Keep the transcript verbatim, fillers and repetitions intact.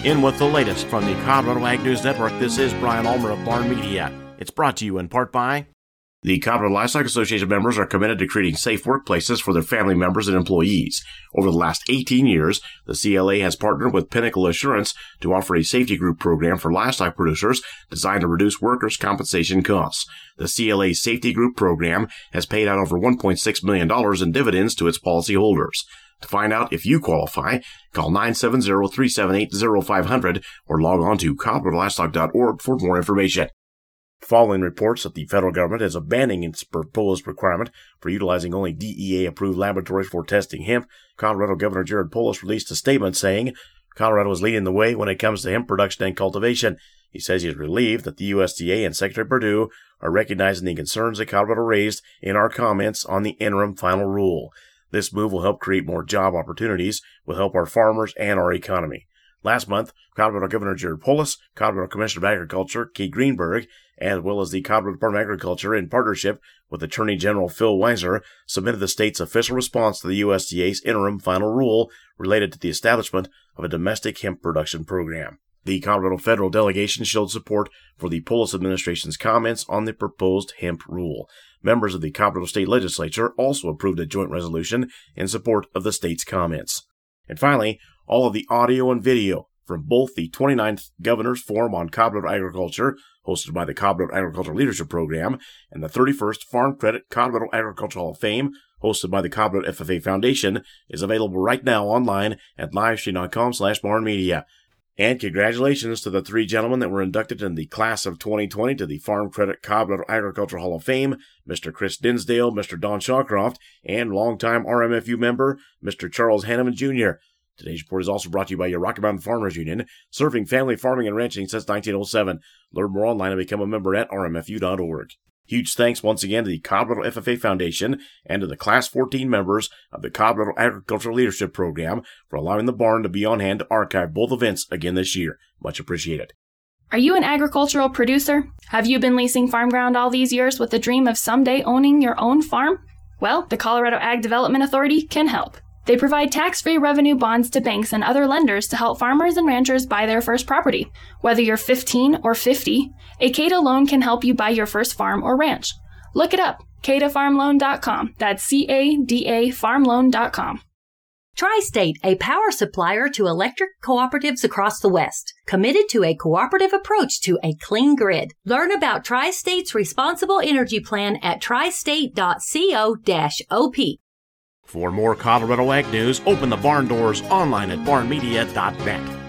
In with the latest from the Colorado Ag News Network, this is Brian Ulmer of Barn Media. It's brought to you in part by the Colorado Livestock Association members are committed to creating safe workplaces for their family members and employees. Over the last eighteen years, the C L A has partnered with Pinnacle Assurance to offer a safety group program for livestock producers designed to reduce workers' compensation costs. The C L A Safety Group program has paid out over one point six million dollars in dividends to its policyholders. To find out if you qualify, call nine seven zero, three seven eight, zero five zero zero or log on to colorado livestock dot org for more information. Following reports that the federal government is abandoning its proposed requirement for utilizing only D E A-approved laboratories for testing hemp, Colorado Governor Jared Polis released a statement saying Colorado is leading the way when it comes to hemp production and cultivation. He says he is relieved that the U S D A and Secretary Perdue are recognizing the concerns that Colorado raised in our comments on the interim final rule. This move will help create more job opportunities, will help our farmers and our economy. Last month, Colorado Governor Jared Polis, Colorado Commissioner of Agriculture Kate Greenberg, as well as the Colorado Department of Agriculture in partnership with Attorney General Phil Weiser, submitted the state's official response to the U S D A's interim final rule related to the establishment of a domestic hemp production program. The Colorado federal delegation showed support for the Polis administration's comments on the proposed hemp rule. Members of the Colorado State Legislature also approved a joint resolution in support of the state's comments. And finally, all of the audio and video from both the twenty-ninth Governor's Forum on Colorado Agriculture, hosted by the Colorado Agricultural Leadership Program, and the thirty-first Farm Credit Colorado Agriculture Hall of Fame, hosted by the Colorado F F A Foundation, is available right now online at livestream.com slash barnmedia. And congratulations to the three gentlemen that were inducted in the class of twenty twenty to the Farm Credit Colorado Agriculture Hall of Fame, Mister Chris Dinsdale, Mister Don Shawcroft, and longtime R M F U member, Mister Charles Hanneman Junior Today's report is also brought to you by your Rocky Mountain Farmers Union, serving family farming and ranching since nineteen oh seven. Learn more online and become a member at r m f u dot org. Huge thanks once again to the Colorado F F A Foundation and to the Class fourteen members of the Colorado Agricultural Leadership Program for allowing the barn to be on hand to archive both events again this year. Much appreciated. Are you an agricultural producer? Have you been leasing farm ground all these years with the dream of someday owning your own farm? Well, the Colorado Ag Development Authority can help. They provide tax-free revenue bonds to banks and other lenders to help farmers and ranchers buy their first property. Whether you're fifteen or fifty, a C A D A loan can help you buy your first farm or ranch. Look it up, C A D A farm loan dot com. That's C A D A farm loan dot com. Tri-State, a power supplier to electric cooperatives across the West, committed to a cooperative approach to a clean grid. Learn about Tri-State's responsible energy plan at tri state dot co dash o p. For more Colorado Ag News, open the barn doors online at barn media dot net.